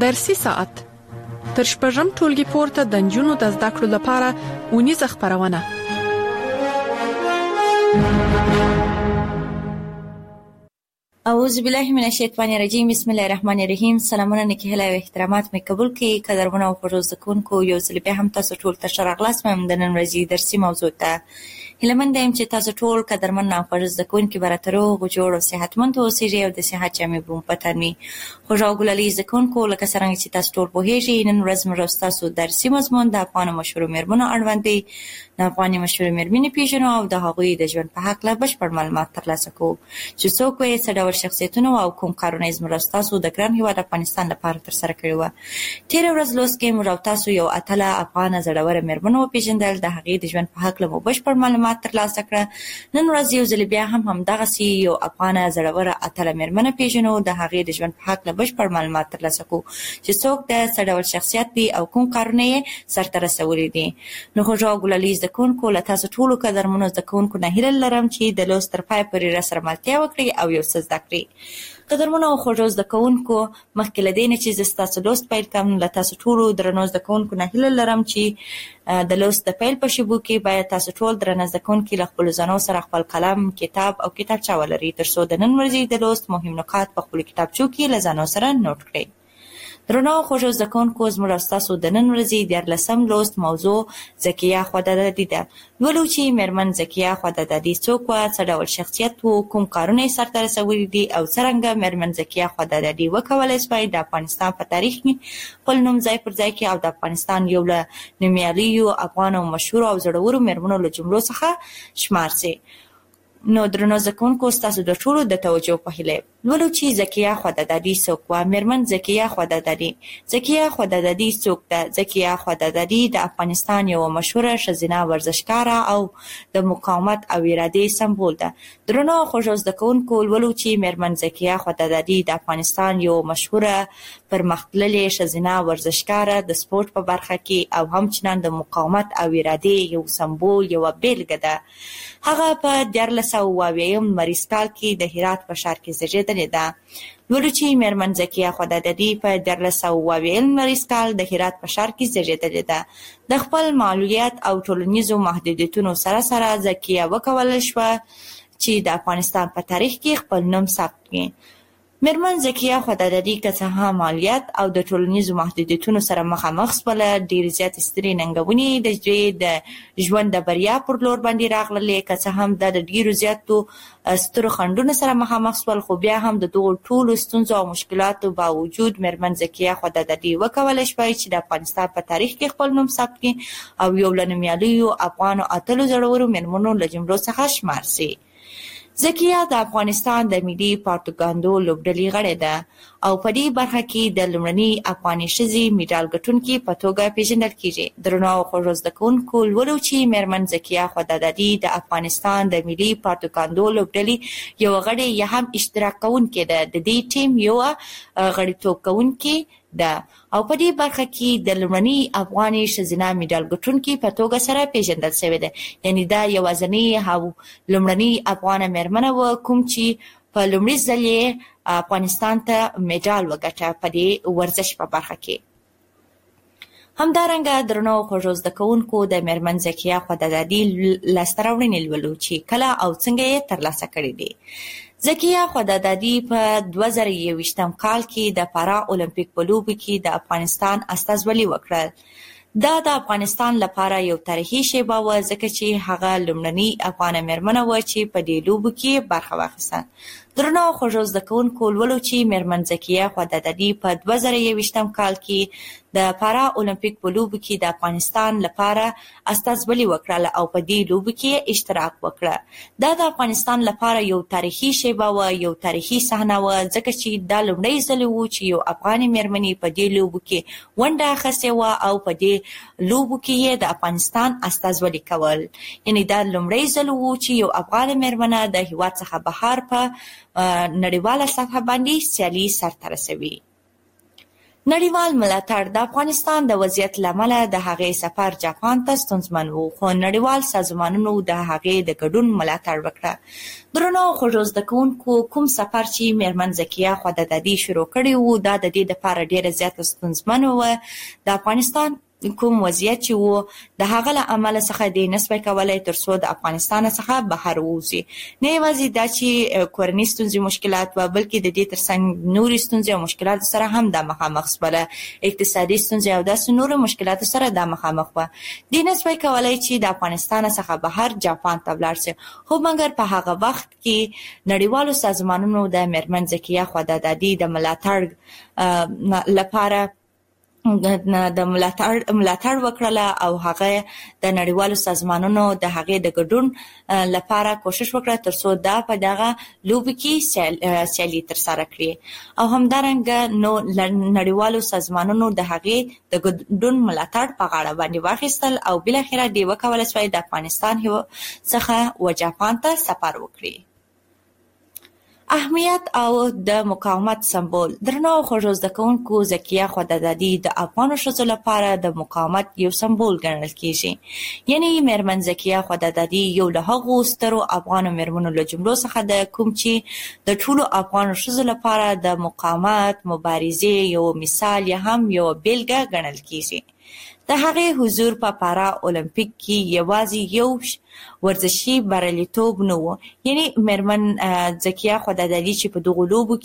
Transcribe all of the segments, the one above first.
درسي ساعت تر شپږم ټولګي پورته د نجونو د زده کړو لپاره اونیزه خپرونه. اعوذ بالله من الشیطان الرجیم. بسم الله الرحمن الرحیم. سلامونه نکهله او احترامات مې قبول کړئ. قدرمنو او خوږو زده کوونکو، یو ځل بیا هم تاسو ټول ته ښه راغلاست. د نن ورځې درسي موضوع ته هیله مند یم چې تاسو ټول قدرمن او خوږ زده کوونکي به راته روغ جوړ او صحتمند اوسئ او د صحت جامې به مو په تن وي. خوږ او ګلالي زده کوونکو، لکه څرنګه چې تاسو ټول پوهیږئ، نن ورځ موږ ستاسو درسي مضمون د افغانو مشهورو میرمنو اړوند دی. د افغاني مشهورو میرمنې پیژنو او د هغوی د ژوند په هکله بشپړ معلومات ترلاسه کوو چې څوک یې، څه ډول شخصیتونه او کوم کارونه یې زموږ ستاسو د ګران هېواد افغانستان لپاره ترسره کړي وو. تېره ورځ لوست کې موږ او تاسو یو اتله افغانه زړوره میرمن وپېژندل. د هغې د ژوند په هکله مو بشپړ معلومات ترلاسه کړه. نن ورځ یو ځل بیا هم همدغسې یو افغانه زړوره اتله میرمنه پیژنو. د هغې د ژوند په هکله بشپړ معلومات ترلاسه کوو چې څوک ده، څه ډول شخصیت دی او کوم کارونه یې سرته رسولي دي. نو خوږو او ګلالي زده کوونکو، له تاسو ټولو قدرمنو زده کوونکو نه هیله لرم چې د لوست تر پایه پورې راسره ملتیا وکړئ او یو څه زده کړئ. قدرمنو او خوږو زده کوونکو، مخکې له دې نه چې زه ستاسو لوست پیل کړم، له تاسو ټولو درنو زده کوونکو نه هیله لرم چې د لوست د پیل په شیبو کې باید تاسو ټول درنه زده کوونکي له خپلو ځانو سره خپل قلم، کتاب او کتابچه ولرئ، تر څو د نن ورځې د لوست مهم نکات په خپلو کتابچو کې له ځانو سره نوټ کړئ. درنو خوږو زده کوونکو، زموږ او ستاسو د نن ورځې 14 لوست موضوع ذکیه خوددادي ده. لولو چې میرمن ذکیه خوددادي څوک وه، څه ډول شخصیت و، کوم کارونه یې سرته رسولي دي او څرنګه میرمن ذکیه خوددادي وکولی شوای د افغانستان په تاریخ کې خپل نوم ځای پر ځای کړي او د افغانستان یو له نومیالیو افغانو مشهورو او زړورو میرمنو له جملو څخه شمار سي. نو درنو زده کوونکو، ستاسو د ټولو د توجه په هیله لولو چې ذکیه خوددادي څوک وه. میرمن ذکیه خوددادي. ذکیه خوددادي څوک ده؟ ذکیه خوددادي د افغانستان یوه مشهوره ښځینه ورزشکاره او د مقاومت او ارادې سمبول ده. درنو خوږو زده کوونکو، لولو چې میرمن ذکیه خوددادي د افغانستان یوه مشهوره پرمختللې ښځینه ورزشکاره د سپورټ په برخه کې او همچنان د مقاومت او ارادې یو سمبول، یوه بیلګه ده. هغه په 1492 لمریز کال کې د هرات په ښار کې زیږېدلې ده. لولو چې میرمن ذکیه خوددادي په 1492 لمریز کال د هرات په ښار کې زیږېدلې ده. د خپل معلولیت او ټولنیزو محدودیتونو سره سره ذکیه وکولی شوه چې د افغانستان په تاریخ کې خپل نوم ثبت کړي. میرمن ذکیه خوددادي که څه هم مالیات او د ټولنیزو محدودیتونو سره مخامخ شوله، ډېرې زیاتې سترې ننګونې د دوی د ژوند د بریا پر لور باندې راغللې. که څه هم دا د ډېرو زیاتو سترو خنډونو سره مخامخ شول، خو بیا هم د دغو ټولو ستونزو او مشکلاتو باوجود میرمن ذکیه خوددادي وکولی شوای چې د افغانستان په تاریخ کې خپل نوم ثبت کړي او یو له نومیالیو افغانو اتلو زړورو میرمنو له جملو څخه شمار سي. ذکیه د افغانستان د ملي پروپاګاندا لوبډلې غړې ده او په دې برخه کې د لومړنۍ افغاني ښځې میډال ګټونکې په توګه پیژندل کیږي. درنو خوږو زده کوونکو، لولو چې میرمن ذکیه خوددادي د افغانستان د ملي پروپاګاندا لوبډلې یوه غړې یا هم اشتراک کوونکې ده. د دې ټیم یوه غړیتوب کوونکې ده او په دې برخه کې د لومړنۍ افغاني ښځینه میډال ګټونکې په توګه سره پیژندل شوې ده. یعنې دا یوازینۍ او لومړنۍ افغانه میرمنه وه کوم چې په لومړي ځل یې افغانستان ته میډال وګټه په دې ورزش په برخه کې. همدارنګه درنو خوږو زده کوونکو، د میرمن ذکیه خوددادي لاسته راوړنې لولو چې کله او څنګه یې ترلاسه کړي دي. ذکیه خوددادي په 2021 کال کې د پارا اولمپیک په لوبو کې د افغانستان استازولي وکړه. دا د افغانستان لپاره یو تاریخي شیبه وه، ځکه چې هغه لومړنۍ افغانه میرمنه وه چې په دې لوبو کې برخه واخیسته. درنو خوږو زده کوونکو، لولو چې میرمن ذکیه خوددادي په 2021 کال کې د پارا اولمپیک په لوبو کې د افغانستان لپاره استازولي وکړه او په دې لوبو کې اشتراک وکړه. دا د افغانستان لپاره یو تاریخي شیبه وه، یو تاریخي صحنه وه، ځکه چې دا لومړی ځل و چې یو افغاني میرمنې په دې لوبو کې ونډه اخیستې وه او په دې لوبو کې یې د افغانستان استازولي کول. یعنې دا لومړی ځل و چې یو افغانه میرمنه د هېواد څخه بهر په نړیواله سطحه باندې سیالي سرته رسوي. نړیوال ملاتړ د افغانستان د وضعیت له امله د هغې سفر جاپان ته ستونزمن و، خو نړیوال سازمانونو د هغې د ګډون ملاتړ وکړه. درنو خوږو زده کوونکو، کوم سفر چې میرمن ذکیه خدادادي شروع کړی و دا د دې لپاره ډېره زیاته ستونزمن و. د افغانستان کوم وضعیت چې و د هغه له امله څخه د نسبه کولای تر څو د افغانستان څخه بهر ووځي. نه یوازې دا چې کورني ستونزې مشکلات و، بلکې د دې ترڅنګ نورې ستونزې او مشکلات سره هم د مخامخ شوله. اقتصادي ستونزې او داسې نورو مشکلات سره د مخامخ و. د نسبه کولای چې د افغانستان څخه بهر جاپان ته ولاړ شي، خو مګر په هغه وخت کې نړیوالو سازمانونو د میرمن ذکیه خدادادي د ملاتړ لپاره د ملاتړ وکړله او هغه د نړیوالو سازمانونو د هغې د ګډون لپاره کوشش وکړه تر څو دا په دغه لوبو کې سیالي ترسره کړي او همدارنګه نو نړیوالو سازمانونو د هغې د ګډون ملاتړ په غاړه باندې واخیستل او بالاخره دوی وکولای شوی د افغانستان څخه و جاپان ته سفر وکړي. اهمیت او د مقاومت سمبول. درنو خوږو زده کوونکو، ذکیه خدادادي د افغانو ښځو لپاره د مقاومت یو سمبول ګڼل کیږي. یعنی میرمن ذکیه خدادادي یو له هغو سترو افغانو میرمنو له جملو څخه ده کوم چې د ټولو افغانو ښځو لپاره د مقاومت مبارزې یو مثال یا هم یو بیلګه ګڼل کیږي. د هغې حضور په پارا اولمپیک کې یوازې یو ورزشي بریالیتوب نه و. یعنی میرمن ذکیه خدادادي چې په دغو لوبو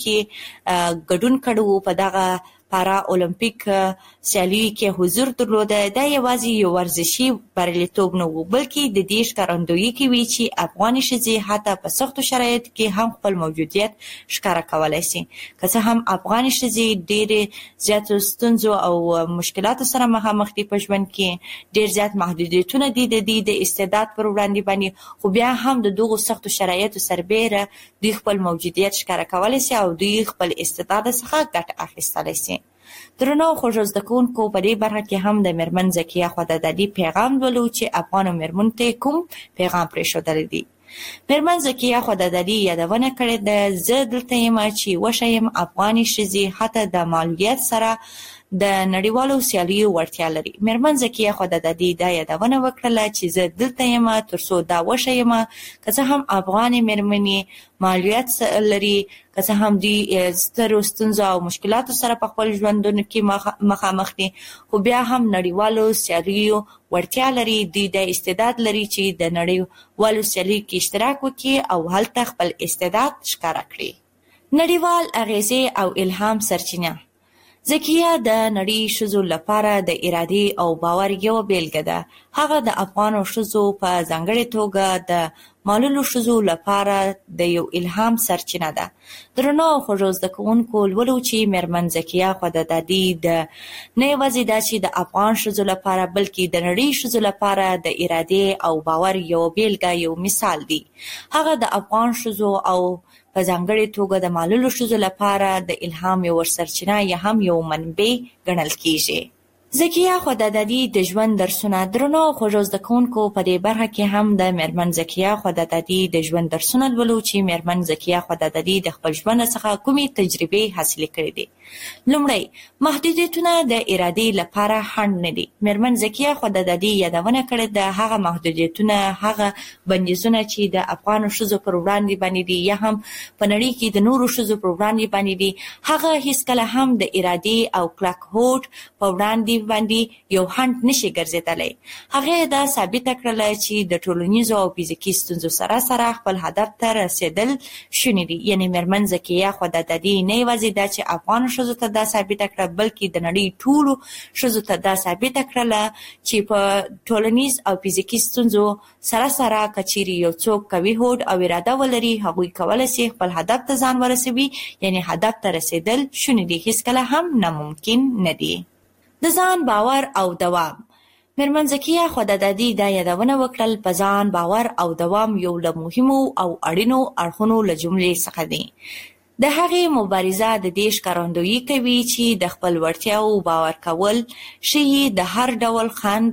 کې ګډون کړی و، په دغه پارا اولمپیک سیالیو کې حضور درلوده، دا یوازې یو ورزشي بریالیتوب نه و، بلکې د دې ښکارندویي کوي چې افغاني ښځې حتی په سختو شرایطو کې هم خپل موجودیت ښکاره کولی شي. که څه هم افغاني ښځې ډېرې زیاتو ستونزو او مشکلاتو سره مخامخ دي په ژوند کې، ډېر زیات محدودیتونه دي د دې د استعداد پر وړاندې باندې، خو بیا هم د دغو سختو شرایطو سربیره دوی خپل موجودیت ښکاره کولی شي او دوی خپل استعداد څخه ګټه اخیستلی شي. درنو خوږو زده کوونکو، په دې برخه کې هم د میرمن ذکیه خدادادي پیغام لولو چې افغانو میرمنو ته کوم پیغام پرېښودلی دی. میرمن ذکیه خدادادي یادونه کړې ده، زه دلته یم چې وښیم افغاني ښځې حتی د معلولیت سره د نړیوالو سیالیو وړتیا لري. میرمن ذکیه خدادادي دا یادونه وکړله چې زه دلته یم تر څو دا وښیم که څه هم افغاني میرمنې معلولیت لري، که څه هم دوی سترو ستونزو او مشکلاتو سره په خپل ژوندونو کې مخامخ دي، خو بیا هم نړیوالو سیالیو وړتیا لري. دوی د استعداد لري چې د نړیوالو سیالیو کې اشتراک وکړي او هلته خپل استعداد ښکاره کړي. نړیوال اغیزې او الهام سرچینه. ذکیه د نړۍ ښځو لپاره د ارادې او باور یوه بیلګه ده. هغه د افغانو ښځو په ځانګړې توګه د معلولو ښځو لپاره د یو الهام سرچینه ده. درنو خوږو زده کوونکو، لولو چې میرمن ذکیه خدادادي د نه یوازې دا چې د افغان ښځو لپاره بلکې د نړۍ ښځو لپاره د ارادې او باور یو بیلګه، یو مثال دی. هغه د افغان ښځو او په ځانګړې توګه د معلولو ښځو لپاره د الهام یو سرچینه یا هم یو منبع ګڼل کیږي. ذکیه خدادادي د ژوند درسونه. درنو خوږو زده کوونکو، په دې برخه کې هم د میرمن ذکیه خدادادي د ژوند درسونه لولو چې میرمن ذکیه خدادادي د خپل ژوند څخه کومې تجربې حاصلې کړې دي. لومړی، محدودیتونه د ارادې لپاره خنډ نه دي. میرمن ذکیه خدادادي یادونه کړې ده هغه محدودیتونه، هغه بندیزونه چې د افغانو ښځو پر وړاندې باندې دي یا هم په نړۍ کې د نورو ښځو پر وړاندې باندې دي، هغه هیڅکله هم د ارادې او کلک هوډ په وړاندې باندې یو خنډ نشي ګرځېدلی. هغې دا ثابته کړله چې د ټولنیزو او فزیکي ستونزو سره سره خپل هدف ته رسېدل شوني دي. یعنې میرمن ذکیه خدادادي نه یوازې دا چې افغانو ښځو ته دا ثابته کړه، بلکې د نړۍ ټولو ښځو ته دا ثابته کړله چې په ټولنیز او فزیکي ستونزو سره سره که چیرې یو څوک قوي هوډ او اراده ولري، هغوی کولی شي خپل هدف ته ځان ورسوي. یعنې هدف ته رسېدل شوني دي، هیڅکله هم ناممکن نه دي. د ځان باور او دوام. میرمن ذکیه خدادادي دا یادونه وکړل، په ځان باور او دوام یو له مهمو او اړینو اړخونو له جملې څخه دی. د هغې مبارزه د دې ښکارندویي کوي چې د خپل وړتیاو باور کول ښیي د هر ډول خنډ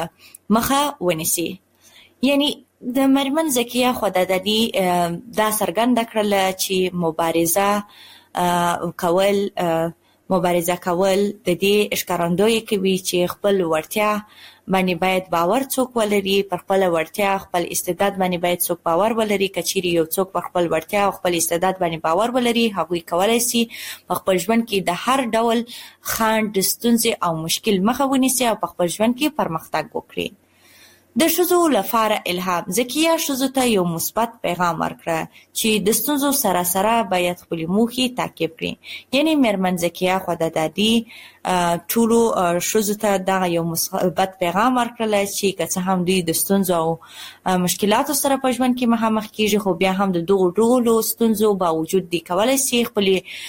مخه ونیسي. یعنی د میرمن ذکیه خدادادي دا څرګنده کړله چې مبارزه کول مبارزه کول د دې ښکارندویي کوي چې خپل وړتیا باندې باید باور څوک ولري، پر خپل وړتیا خپل استعداد باندې باید څوک باور ولري. کچېرې یو څوک پر خپل وړتیا او خپل استعداد باندې باور ولري، هغوی کولی شي په خپل ژوند کې د هر ډول خنډ، ستونزې او مشکل مخه ونیسي او په خپل ژوند کې پرمختګ وکړي. د ښځو لپاره الهام. ذکیه ښځو ته یو مثبت پیغام ورکړه چې د ستونزو سره سره باید خپلې موخې تعقیب کړي. یعنې میرمن ذکیه خدادادي ټولو ښځو ته دغه یو مثبت پیغام ورکړلی چې که څه هم دوی د ستونزو او مشکلاتو سره په ژوند کې مخامخ کېږي، خو بیا هم د دغو ټولو ستونزو باوجود دوی کولی شي خپلې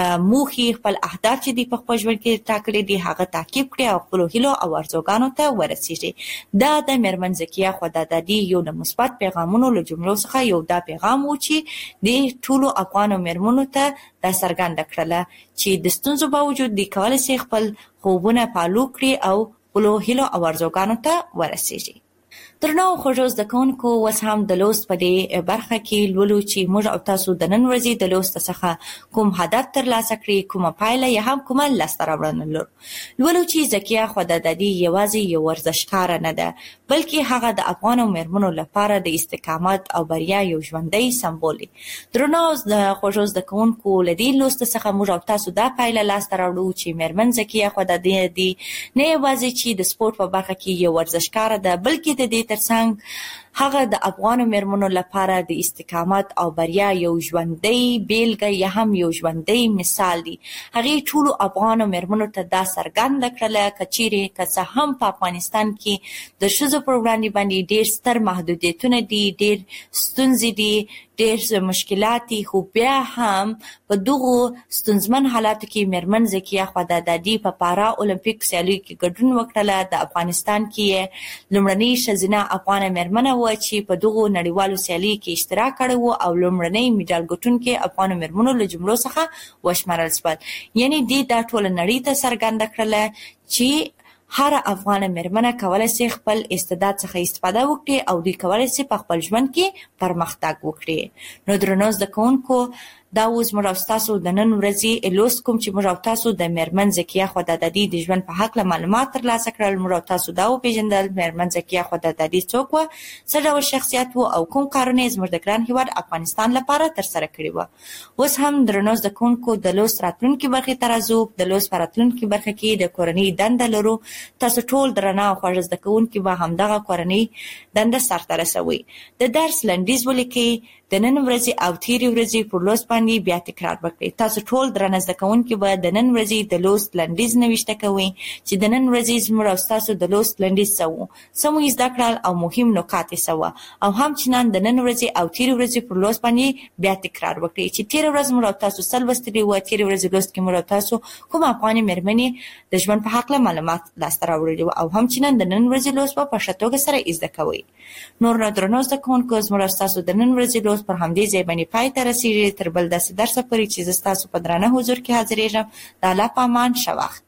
موخې، خپل اهداف چې دوی په خپل ژوند کې ټاکلي دي هغه تعقیب کړي او خپلو هیلو او ارزوګانو ته ورسېږي. دا د میرمن ذکیه خدادادي یو د مثبت پیغامونو له جملو څخه یو دا پیغام و چې د ټولو افغانو میرمنو ته دا څرګنده کړله چې د ستونزو باوجود دوی کولی شي خپل خوبونه پالو کړي او خپلو هیلو او ارزوګانو ته ورسېږي. درنو خوږو زده کوونکو، اوس هم د لوست په دې برخه کې لولو چې موږ او تاسو د نن ورځې د لوست څخه کوم هدف ترلاسه کړي، کومه پایله یا هم کومه لاسته راوړنه لولو چې ذکیه خدادادي یوازې یو ورزشکاره نه ده، بلکې هغه د افغانو میرمنو لپاره د استقامت او بریا یو ژوندی سمبول دی. درنو خوږو زده کوونکو، له دې لوست څخه موږ او تاسو دا پایله لاسته راوړو چې میرمن ذکیه خدادادي نه یوازې چې د سپورت په برخه کې یو ورزشکاره ده، بلکې د دې ترڅنګ هغه د افغانو میرمنو لپاره د استقامت او بریا یو ژوندی بیلګه یا هم یو ژوندی مثال دی. هغې ټولو افغانو میرمنو ته دا څرګنده کړله که چیرې که څه هم په افغانستان کې د ښځو پر وړاندې باندې ډېر ستر محدودیتونه دي، ډېر ستونزې دي، ډېر مشکلات دي، خو بیا هم په دغو ستونزمن حالاتو کې میرمن ذکیه خدادادي په پارا اولمپیک سیالیو کې ګډون وکړله. د افغانستان کې لومړنۍ ښځینه افغانه میرمنه و چې په دغو نړیوالو سیالیو کې اشتراک کړی و او لومړنۍ میډال ګټونکې افغانو میرمنو له جملو څخه وشمارل شول. یعنې دې دا ټوله نړۍ ته څرګنده کړله چې هر افغانه میرمنه کولی شي خپل استعداد څخه استفاده وکړي او دوی کولی شي په خپل ژوند کې پرمختګ وکړي. نو درنو زده کوونکو، دا اوس موږ او تاسو د نن ورځې لوست کوم چې موږ او تاسو د میرمن ذکیه خدادادي د ژوند په هکله معلومات ترلاسه کړل. موږ او تاسو دا وپېژندل میرمن ذکیه خدادادي څوک وه، څه ډول شخصیت و او کوم کارونه یې زموږ د ګران هېواد افغانستان لپاره ترسره کړي وه. اوس هم درنو زده کوونکو، د لوست راتلونکي برخې ته راځو. د لوست په راتلونکي برخه کې د کورنۍ دنده لرو. تاسو ټول درنه او خوږ زده کوونکي به همدغه کورنۍ دنده سرته رسوئ. د درس لنډیز ولیکئ. د نن ورځې او تیرې ورځې پر لوست باندې بیا تکرار وکړئ. تاسو ټول درنه زده کوونکي به د نن ورځې د لوست لنډیز نوشته کوئ چې د نن ورځې زموږ او ستاسو د لوست لنډیز څه و، څه مو زده کړل او مهم نکات یې څه وه، او همچنان د نن ورځې او تیرې ورځې پر لوست باندې بیا تکرار وکړئ چې تیره ورځ موږ او تاسو څه لوستلي وه، تیرې ورځې لوست کې موږ او تاسو کوم افغانې میرمنې د ژوند په هکله معلومات لاسته راوړلي وو، او همچنان د نن ورځې لوست به په ښه توګه سره زده کوئ. نور نو درنو زده کوونکو، زموږ او ستاسو د نن ورځې لوست پر همدې ځای باندې پای ته رسیږي. تر بل داسې درسه پورې چې زه ستاسو په درانه حضور کې حاضرېږم. د الله په امان، ښه وخت.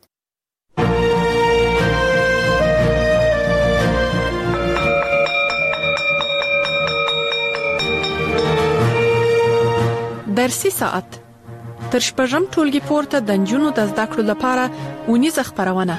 درسي ساعت تر شپږم ټولګي پورته د نجونو د زده کړو لپاره اونیزه خپرونه.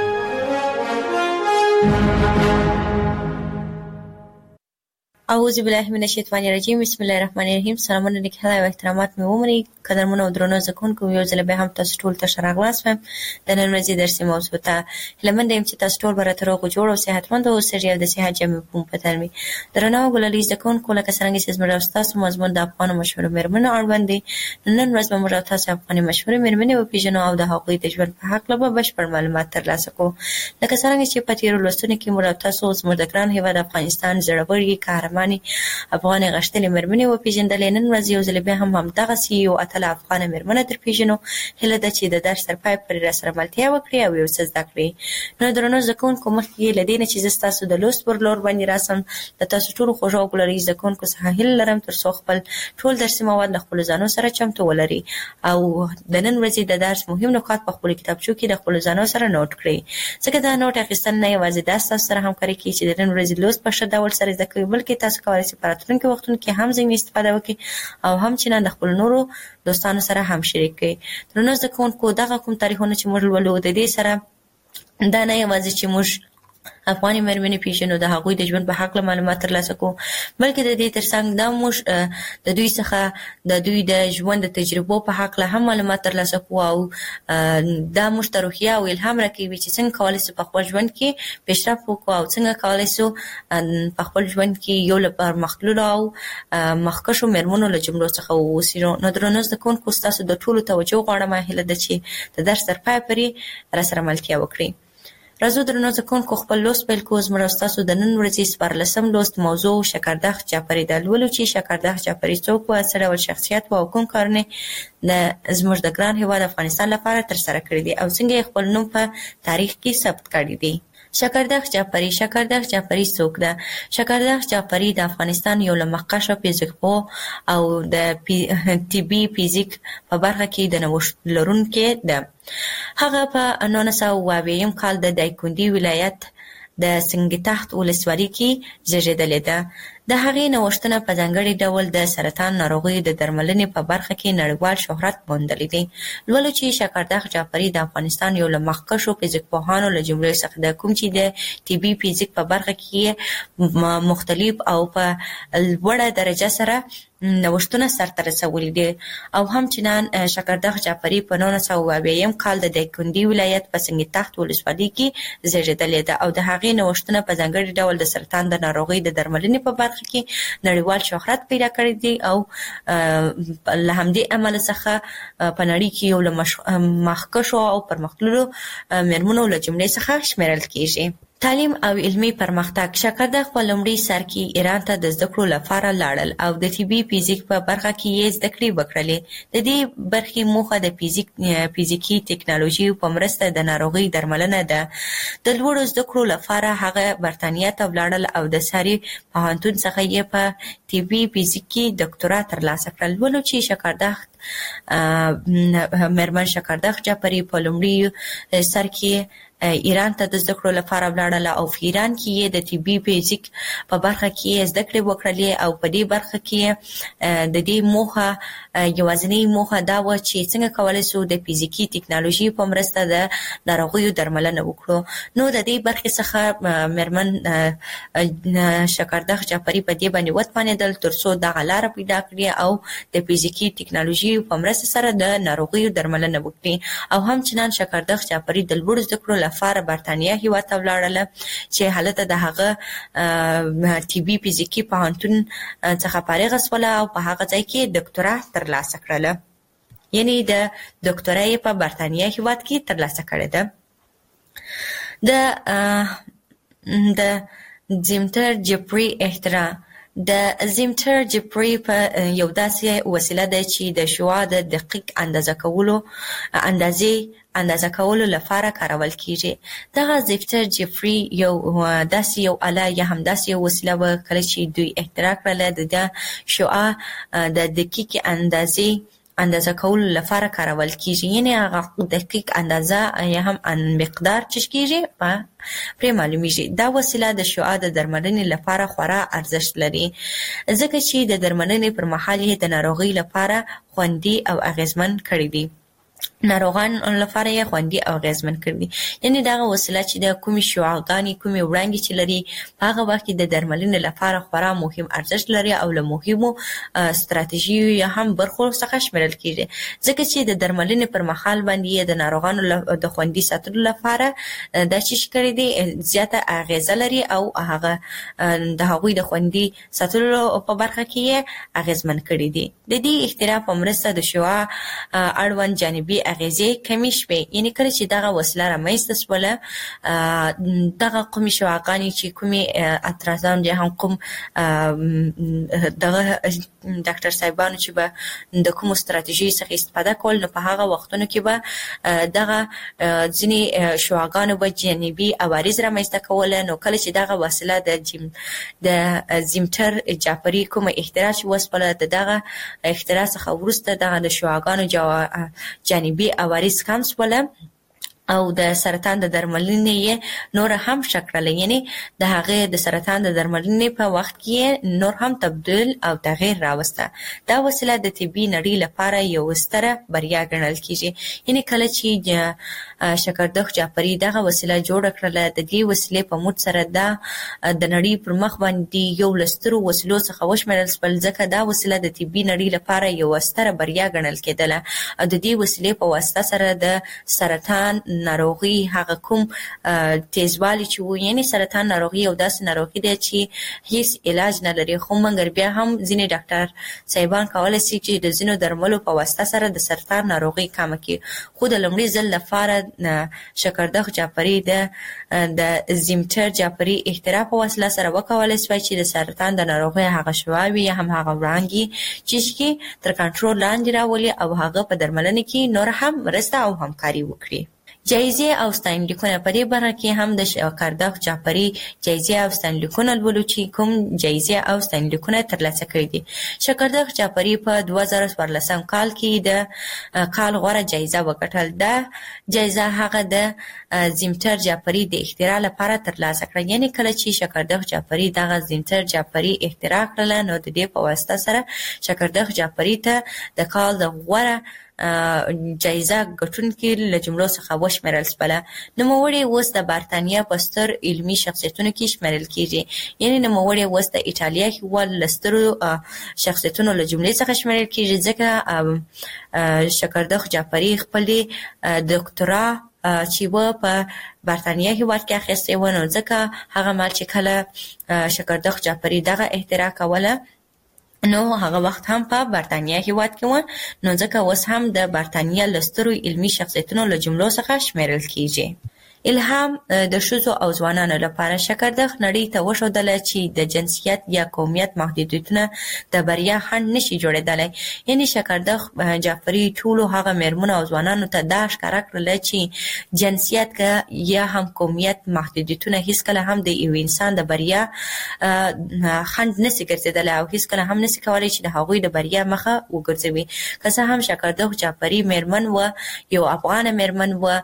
اعوذ بالله من الشیطان الرجیم. بسم الله الرحمن الرحیم. سلامونه نیک هیله او احترامات مې ومنئ. قدرمنو او درنو زده کوونکو، یو ځل بیا هم تاسو ټول ته ښه راغلاست وایم. د نن ورځې درسي موضوع ته هیله منده یم چې تاسو ټول به راته روغ او جوړ او صحتمند اوسئ او د صحت جامې په مفهوم وي. درنو او ګلالي زده کوونکو، لکه څرنګه چې زموږ او ستاسو مضمون د افغانو مشهورو میرمنو اړوند دی، نن ورځ به موږ او تاسو افغاني مشهورې میرمنې وپېژنو او د هغوی د ژوند په هکله به بشپړ معلومات ترلاسه کړو. لکه څرنګه چې په تېرو لوستونو کې موږ او تاسو زموږ د ګران هېواد افغانستان زړورې، قهرمانې افغانې غښتلې میرمنې وپېژندلې. نن ورځ یو ځل بیا هم همدغسې یو اتله افغانه میرمنه در پېژنو. هیله ده چې د درس تر پای پورې راسره ملتیا وکړي او یو څه زده کړي. نو درنو زده کوونکو، مخکې له دې نه چې زه ستاسو د لوست پر لور باندې راسم، د تاسو ټولو خوږو او ګلالي زده کوونکو څخه هیله لرم تر څو خپل ټول درسي مواد له خپلو ځانو سره چمتو ولري او د نن ورځې د درس مهم نکات په خپلو کتابچو کې د خپلو ځانو سره نوټ کړئ، ځکه دا نوټ اخیستل نه یوازې دا ستاسو سره همکاري کوي چې د نن ورځې لوست په ښه ډول سره زده کوئ، بلکې تاسو کولای شئ په راتلونکي وختونو کې هم ځینې استفاده وکړئ او هم چې د خپل نورو دوستانو سره هم شریک کړئ. درنو زده کوونکو، دغه کوم تاریخونه چې موږ لولو د دې سره دا نه یوازې چې موږ افغاني مېرمنې پیژنو، د هغوی د ژوند په هکله معلومات ترلاسه کوو، بلکې د دې ترڅنګ دا موږ د دوی څخه د دوی د ژوند د تجربو په هکله هم معلومات ترلاسه کوو او دا موږ ته روحیه او الهام راکوي چې څنګه کولی شو په خپل ژوند کې پیشرفت وکړو او څنګه کولی شو په خپل ژوند کې یو له پرمختللو او مخکښو مېرمنو له جملو څخه واوسو. نو درنو زده کوونکو، ستاسو د ټولو توجه غواړم، هیله ده چې د درس تر پایه پورې راسره ملتیا وکړئ. راځو درنو زده کوونکو، خپل لوست پیل کوو. زموږ او ستاسو د نن ورځې 14 لوست موضوع شکردخ جعفري ده. لولو چې شکردخ جعفري څوک و، څه ډول شخصیت و او کوم کارونه زموږ د ګران هېواد افغانستان لپاره ترسره کړي دي او څنګه یې خپل نوم په تاریخ کې ثبت کړی دی. شکردخ جعفري. شکردخ جعفري څوک ده؟ شکردخ جعفري د افغانستان یو له مخکښو فیزیکپوه او د طبي فیزیک په برخه کې د نوښت لرونکی ده. هغه په 1920 کال د دایکنډي ولایت د سنګتخت ولسوالۍ کې زیږېدلې ده. د هغې نوښتونه په ځانګړي ډول د سرطان ناروغیو د درملنې په برخه کې نړیوال شهرت موندلی دی. لولو چې شکردخ جعفري د افغانستان یو له مخکښو فیزیکپوهانو له جملې څخه ده، کوم چې د طبي فیزیک په برخه کې مختلف او په لوړه درجه سره نوښتونه سرته رسولي دي. او همچنان شکردخ جعفري په 1920 کال د دایکنډي ولایت په سنګتخت ولسوالۍ کې زیږېدلې ده او د هغې نوښتونه په ځانګړي ډول د سرطان د ناروغۍ د درملنې په برخه کې نړیوال شهرت پیدا کړی دی او له همدې امله څخه په نړۍ کې یو له مخکښو او پرمختللو مېرمنو له جملې څخه شمیرل کیږي. تعلیم او علمي پرمختګ. شکردخ په لومړي سر کې ایران ته د زده کړو لپاره لاړل او د طبي فیزیک په برخه کې یې زده کړې وکړلې. د دې برخې موخه د فیزیکي ټکنالوژي په مرسته د ناروغۍ درملنه ده. د لوړو زده کړو لپاره هغه برتانیا ته ولاړل او د ساري پوهنتون څخه یې په طبي فیزیک کې ډاکټورا ترلاسه کړل. ولو چې شکردخ مېرمن شکردخ جعفري په لومړي سر کې ایران ته د زده کړو لپاره ولاړله او په ایران کې یې د طبي فیزیک په برخه کې زده کړې وکړلې او په دې برخه کې د دې موخه یوازینۍ موخه دا وه چې څنګه کولی شو د فیزیکي ټکنالوژي په مرسته د ناروغیو درملنه وکړو. نو د دې برخې څخه مېرمن شکردخ جعفري په دې باندې وتوانېدل تر څو دغه لاره پیدا کړي او د فیزیکي ټکنالوژي په مرسته سره د ناروغیو درملنه وکړي. او همچنان شکردخ جعفري د لوړو زده کړو لپاره برتانیا هېواد ته ولاړله چې هلته د هغه طبي فیزیکي پوهنتون څخه فارغه شوله او په هغه ځای کې ډاکټورا ترلاسه کړله. یعنې د ډاکټورا یې په برتانیا هېواد کې ترلاسه کړې ده. د زیمتر جعفري اختراع. د زیمتر جعفري په یو داسې وسیله ده چې د شعاع د دقیق اندازه کولو لپاره کارول کیږي. دغه زیمتر جعفري یو آله یا هم داسې یو وسیله وه کله چې دوی اختراع کړله د شعاع د دقیق اندازه کولو لپاره کارول کیږي. یعنې هغه دقیق اندازه یا هم مقدار چې کیږي پرې معلومیږي. دا وسیله د شعاع د درملنې لپاره خورا ارزښت لري ځکه چې د درملنې پر مهال یې د ناروغۍ لپاره خوندي او اغیزمن کړی دی. ناروغان لپاره یې خوندي او اغیزمن کړي. یعنې دغه وسیله چې د کومې شعاعګانې کومې وړانګې چې لري په هغه وخت کې د درملنې لپاره خورا مهم ارزښت لري او له مهمو ستراتیژیو یا هم برخو څخه شمیرل کیږي ځکه چې د درملنې پر مهال باندې د ناروغانو د خوندي ساتلو لپاره دا چې کړی دی زیاته اغیزه لري او هغه د هغوی د خوندي ساتلو په برخه کې یې اغیزمن کړي دي. د دې اختراع په مرسته د شعاع اړوند جانبي اغیزې کمې شوې. یعنې کله چې دغه وسیله رامنځته شوله دغه کومې شعاعګانې چې کومې اعتراضان یا هم کوم دغه ډاکټر صاحبانو چې به د کومو ستراتیژیو څخه استفاده کول نو په هغه وختونو کې به دغه ځینې شعاعګانو به جانبي عوارض رامنځته کوله. نو کله چې دغه وسیله د زیمتر جعفري کومه اختراع چې وسپله د دغه اختراع څخه وروسته دغه د شعاعګانو جانبي عوارض کم شوله او د سرطان د درملنې نور هم شکړل، یعنی د هغه د سرطان د درملنې په وخت کې نور هم تبديل او تغییر راوسته. دا وسیله د طبي نړۍ لپاره یو ستره بریا ګڼل کیږي. یعنی کله چې شکردخ جعفری دغه وسیله جوړ کړله، د دې وسیلې په موږ سره د نړۍ پر مخ باندې یو لسترو وسیلو څخه وشمېرل شول، ځکه دا وسیله د طبي نړۍ لپاره یو ستره بریا ګڼل کېدله. او د دې وسیلې په واسطه سره د سرطان ناروغي هغه کوم تیزوالی چې و، یعنی سرطان ناروغي او داسې ناروغي دی چې هیڅ علاج نه لري، خو مګر بیا هم ځینې ډاکټر صاحبان کولی شي چې د ځینو درملو په واسطه سره د سرطان ناروغي کمه کړي. خو د لومړي ځل لپاره شکردخ جعفری د زیمتر جعفری اختراع په وسیله سره وکولای شوی چې د سرطان د ناروغۍ هغه شواوې یا هم هغه وړانګې چې تر کنټرول لاندې راولي او هغه په درملنه کې نور هم مرسته او همکاري وکړي. جایزې او ستاینلیکونه په دې برخه کې هم د شکردخ جعفری جایزې او ستاینلیکونه لولو چې کوم جایزې او ستاینلیکونه ترلاسه کړي دي. شکردخ جعفری په 2014 کال کې د کال غوره جایزه وګټل. دا جایزه هغه د زیمتر جعفری د اختراع لپاره ترلاسه کړه. یعنی کله چې شکردخ جعفری دغه زیمتر جعفری اختراع کړله، نو د دې په واسطه سره شکردخ جعفری ته د کال د غوره جایزه ګټونکي له جملو څخه وشمېرل شوله. نوموړی اوس د برتانیا په ستر علمي شخصیتونو کې شمېرل کیږي. یعنی نوموړی اوس د ایټالیا هېواد له سترو شخصیتونو له جملې څخه شمېرل کیږي، ځکه شکردخ جعفری خپلې دکترا چې و په برتانیا هېواد کې اخیستې و، نو ځکه هغه مهال چې کله شکردخ جعفری دغه اختراع کوله، نو هغه وخت هم په برتانیا هېواد کې و، نو ځکه اوس هم د برتانیا له سترو علمي شخصیتونو له جملو څخه شمېرل کیږي. الهام د ښځو او ځوانانو لپاره شکردخ نړۍ ته وښودله چې د جنسیت یا قومیت محدودیتونه د بریا خنډ نشي جوړېدلی. یعنی شکردخ جعفری ټولو هغه مېرمنو او ځوانانو ته دا ښکاره کړله چې جنسیت که یا هم قومیت محدودیتونه هیڅکله هم د یو انسان د بریا خنډ نشي ګرځېدلی او هیڅکله هم نشي کولی چې د هغوی د بریا مخه وګرځوي. که څه هم شکردخ جعفری مېرمن و، یو افغانه مېرمن و،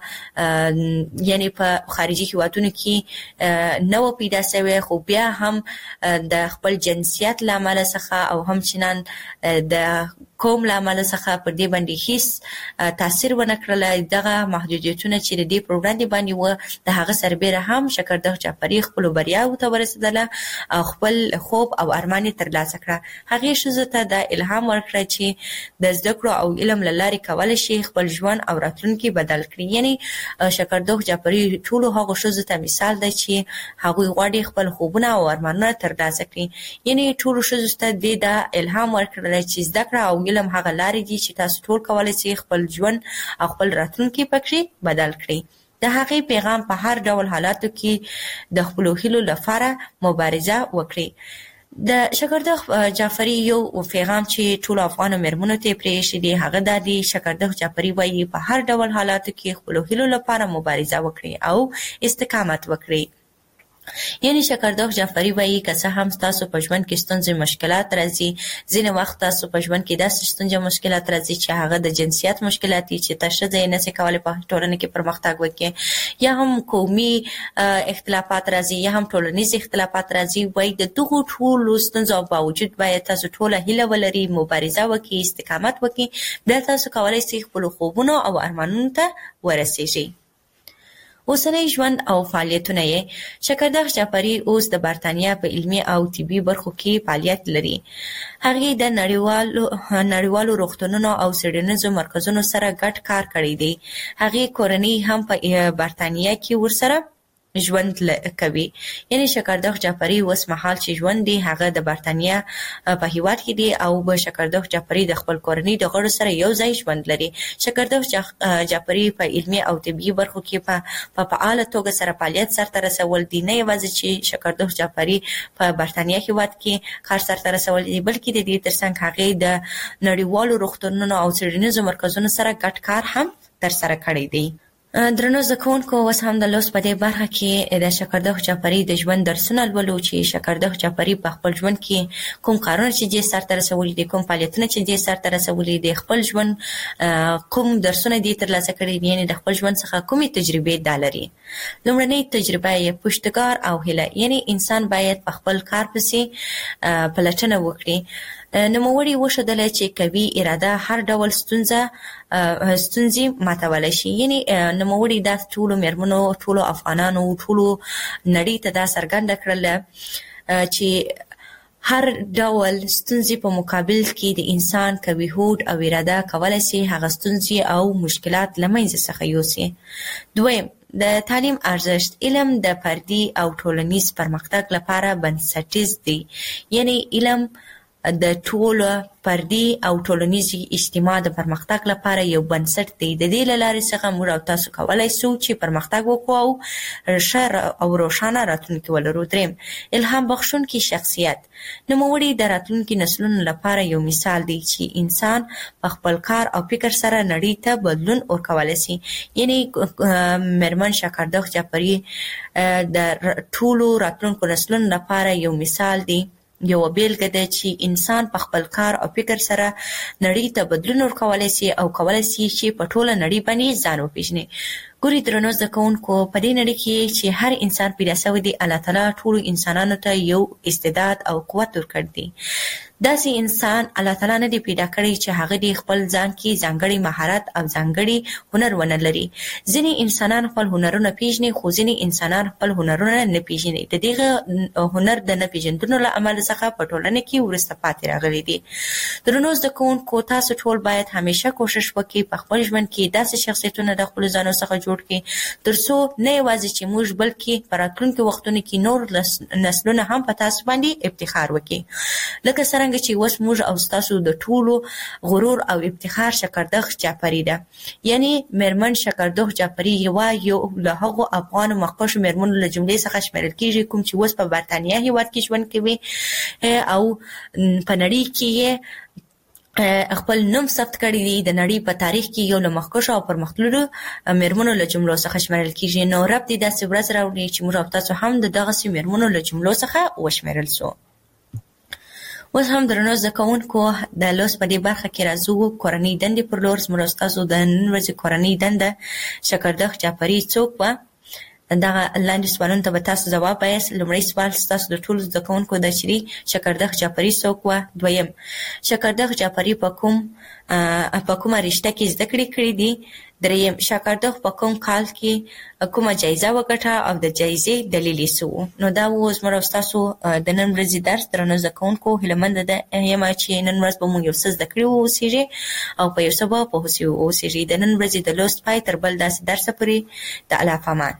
یعنی په خارجي هیوادونو کې نه و پیدا شوی، خو بیا هم د خپل جنسیت له امله څخه او همچنان د قوم له امله څخه پر دې باندې هیڅ تاثیر ونه کړلی. دغه محدودیتونه چې د دې پر وړاندې باندې و، د هغه سربیره هم شکردخ جعفری خپلو بریاوو ته ورسېدله او خپل خوب او ارمان یې ترلاسه کړه. هغې ښځو ته دا الهام ورکړه چې د زده کړو او علم له لارې کولی شي خپل ژوند او راتلونکي بدل کړي. یعنی شکردخ جعفری ټولو هغو ښځو ته مثال دی چې هغوی غواړي خپل خوبونه او ارمانونه ترلاسه کړي. یعنی ټولو ښځو ته دې دا الهام ورکړلی چې زده کړه او علم هغه لارې دي چې تاسو ټول کولی شئ خپل ژوند او خپل راتلونکي پکې بدل کړئ. د هغې پیغام په هر ډول حالاتو کې د خپلو هیلو لپاره مبارزه وکړئ. د شکردخ جعفری یو پیغام چې ټولو افغانو مېرمنو ته یې پرېښی دی، هغه دا دی: شکردخ جعفری وایي په هر ډول حالاتو کې خپلو هیلو لپاره مبارزه وکړئ او استقامت وکړئ. یعنی شکردخ جعفری وایي که څه هم تاسو په ژوند کې ستونزې مشکلات راځي، ځینې وخت تاسو په ژوند کې داسې ستونزې مشکلات راځي چې هغه د جنسیت مشکلات دي چې تاسو ښځه یې نشئ کولی په ټولنه کې پرمختګ وکړي، یا هم قومي اختلافات راځي یا هم ټولنیز اختلافات راځي. وایي د دغو ټولو ستونزو باوجود باید تاسو ټوله هیله ولرئ، مبارزه وکړئ، استقامت وکړئ، بیا تاسو کولی شئ خپلو خوبونو او ارمانونو ته ورسیږئ. اوسنی ژوند او فعالیتونه یې: شکردخ جعفری اوس د برتانیا په علمي او طبي برخو کې فعالیت لري. هغې د نړیوالو روغتونونو او څېړنیزو مرکزونو سره ګډ کار کړی دی. هغې کورنۍ هم په برتانیا کې ورسره ژوند کوي. یعنی شکردخ جعفری اوس مهال چې ژوند دی هغه د برتانیا په هیواد کې دی او شکردخ جعفری د خپل کورنۍ د غړو سره یو ځای ژوند لري. شکردخ جعفری په علمي او طبي برخو کې په فعاله توګه سره فعالیت سرته رسول دي. نه یوازې چې شکردخ جعفری په برتانیا هیواد کې کار سرته رسول دي، بلکې د دې ترڅنګ هغې د نړیوالو روغتونونو او څېړنیزو مرکزونو سره ګډ کار هم ترسره کړی دی. درنو زکونکو اوس هم د لوست په دې برخه کې د شکردخ جعفري د ژوند درسونه لولو چې شکردخ جعفري په خپل ژوند کې کوم کارونه چې دې سرته رسولي دي، کوم فعالیتونه چې دې سرته رسولي دي، خپل ژوند کوم درسونه دې ترلاسه کړي دي، یعنې د خپل ژوند څخه کومې تجربې دا لري. لومړنۍ تجربه یې پشتګار او هیله، یعنې انسان باید په خپل کار پسې پلټنه وکړي. نوموړي وښودله چې قوي اراده هر ډول ستونزې ماتولی شي. یعنې نوموړي دا ټولو مېرمنو، ټولو افغانانو، ټولو نړۍ ته دا څرګنده کړله چې هر ډول ستونزې په مقابل کې د انسان قوي هوډ او اراده کولی شي هغه ستونزې او مشکلات له منځه څخه یوسي. دویم، د تعلیم ارزښت. علم د فردي او ټولنیز پرمختګ لپاره بنسټیز دی. یعنې علم د ټولو فردي او ټولنیزي اجتماع د پرمختګ لپاره یو بنسټ دی. د دې له لارې څخه موږ او تاسو کولی شو چې پرمختګ وکړو او ښه او روښانه راتلونکي ولرو. دریم، الهام بخښونکي شخصیت. نوموړي د راتلونکي نسلونو لپاره یو مثال دی چې انسان په خپل کار او فکر سره نړۍ ته بدلون ورکولی شي. یعنې مېرمن شکردخ جعفري د ټولو راتلونکو نسلونو لپاره یو مثال دی، یو بیلګه ده چې انسان په خپل کار او فکر سره نړۍ ته بدلون ورکولی شي او کولی شي چې په ټوله نړۍ باندې ځان وپېژني. ګوري درنو زده کوونکو، په دې نړۍ کې چې هر انسان پیدا شوی دی، الله تعالی ټولو انسانانو ته یو استعداد او قوت ورکړی دی. داسې انسان الله تعالی نه دی پیدا کړی چې هغه د خپل ځان کې ځانګړی مهارت او ځانګړی هنر ونه لري. ځینې انسانان خپل هنرونه پیژني، خو ځینې انسانان خپل هنرونه نه پیژني. د دغه هنر د نه پیژندنو له امله څخه په ټولنه کې وروسته پاتې راغلي دي. درنو زده کوونکو، تاسو ټول باید همیشه کوشش وکړئ په خپل ژوند کې داسې شخصیتونه د خپلو ځانو څخه جوړ کړئ تر څو نه یوازې چې موږ بلکې په راتلونکو وختونو کې نور نسلونه هم په تاسو باندې افتخار وکړي. لکه څرنګه چې اوس موږ او ستاسو د ټولو غرور او افتخار شکردخ جعفري ده. یعنې مېرمن شکردخ جعفري یو له هغو افغانو مخکښو مېرمنو له جملې څخه شمیرل کېږي کوم چې اوس په برطانیه هېواد کې ژوند کوي او په نړۍ کې یې خپل نوم ثبت کړی دی. د نړۍ په تاریخ کې یو له مخکښو او پرمختللو مېرمنو له جملو څخه شمیرل کېږي. نو رب دې داسې ورځ راوړي چې موږ او تاسو هم د دغسې مېرمنو له جملو څخه وشمیرل سو. اوس هم درنو زده کوونکو، د لوست په دې برخه کې راځو کورنۍ دندې پر لور. زموږ او ستاسو د نن ورځې کورنۍ دنده شکردخ جعفري څوک وه؟ دغه لاندې سوالونو ته به تاسو ځواب وایاست. لومړی سوال ستاسو د ټولو زده کوونکو ده چې شکردخ جعفري څوک وه. دویم، شکردخ جعفري په کومه رشته کې زده کړې کړې دي. دریم، شکردخ په کوم کال کې کومه جایزه وګټه او د جایزې دلیل یې څه و؟ نو دا و زموږ او ستاسو د نن ورځې درس. درنو زده کوونکو، هیلهمنده یم چې نن ورځ به مونږ یو څه زده کړي واوسېږي او په یو څه به پوه سوي واوسېږي. د نن ورځې د لوست پای تر بل داسې درسه پورې د الله په امان.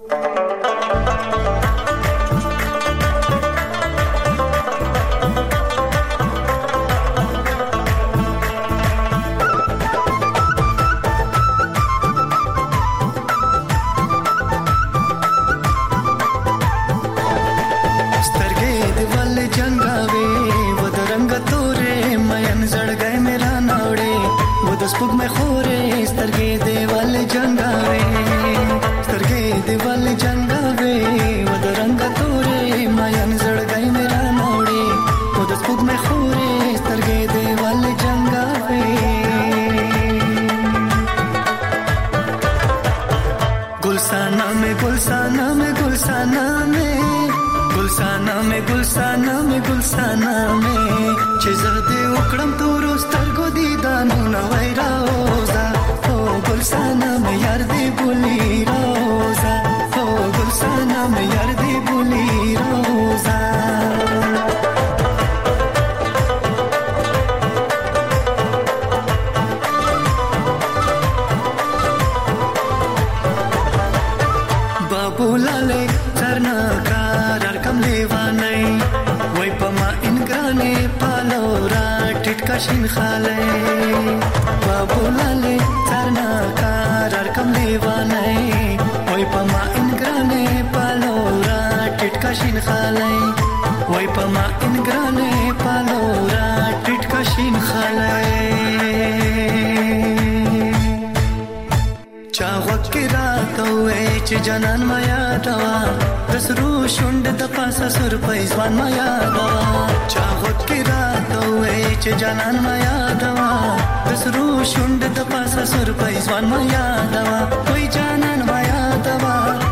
شین خاله بابو لاله ترنا کار کم لیوانه وای پما انګرانه پالورا ټټکا شین خاله وای پما انګرانه پالورا ټټکا شین خاله چا وکرا چې جانان ما یادوا د سرو شونډ د پاسه سر پېزوان ما یادوا چا غوږ کې راته وې چې جانان ما یادوا د سرو شونډ د پاسه سر پېزوان ما یادوا وای جانان ما یادوا